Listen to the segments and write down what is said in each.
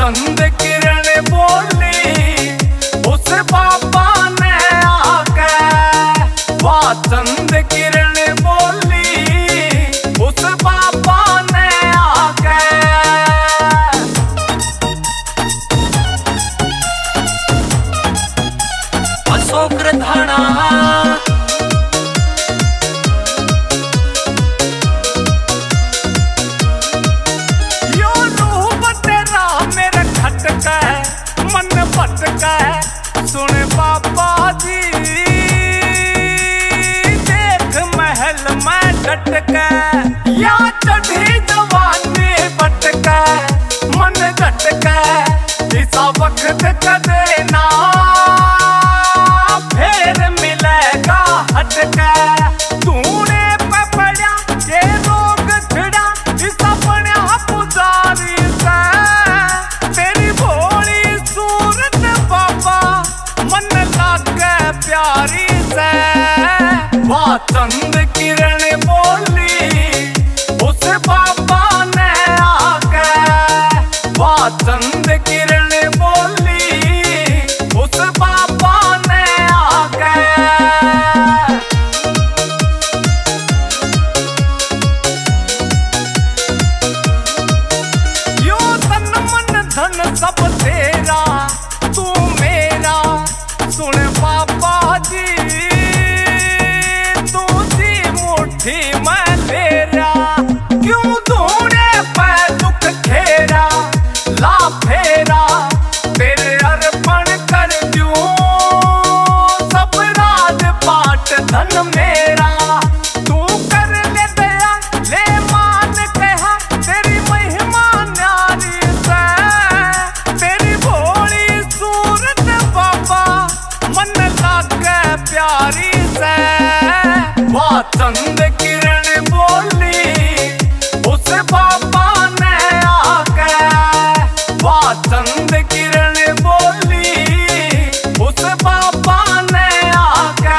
चंद किरण बोली उस बाबा ने आके, वाह चंद किरण बोली उस बाबा ने आके। अशोक धाना मन भटका है सुन बाबा जी, देख महल में डटका या चढ़ी जवानी भटका, मन झटका इसा वक्त कदे ना फिर मिलेगा हटका। तूने पे पड़ा ये रोग छिड़ा इसा बना पुजारी से, तेरी भोली सूरत बाबा मन लागे प्यारी से। वाह चंद किरण बोली उस बाबा ने आके, वाह चंद किरण बोली उस बाबा ने आके। यो तन मन धन सब तेरा तू मेरा सुन बाबा जी, तू दी मुट्ठी में तेरा क्यों ढूंढे पे दुख खेरा, ला फेरा तेरे अर्पण कर दूं सब राज पाट धन मेरा। तू कर ले दया ले मान कहा तेरी महिमा न्यारी से, तेरी भोली सूरत बाबा मन लागे प्यारी से। वाह चंद किरण बोली उस बाबा ने आके, वाह चंद किरण बोली उस बाबा ने आके।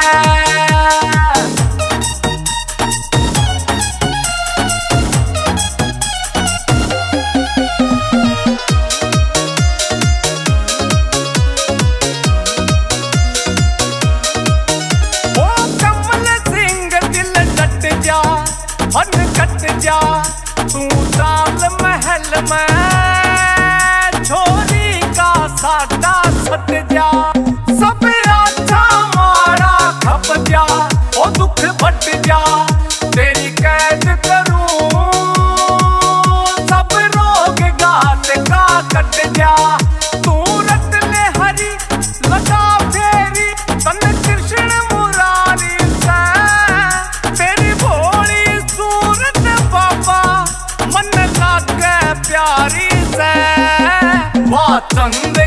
मन कट जा तू चाल महल में, छोरी का साटा सट जा सब अच्छा मारा खप जा, ओ दुख बट जा तेरी कैद करूं सब रोग गात का कट जा। तू रट ले हरी लगा फेरी तन कृष्ण मुरारी से, तेरी भोली सूरत बाबा मन लागे प्यारी से। वाह चंद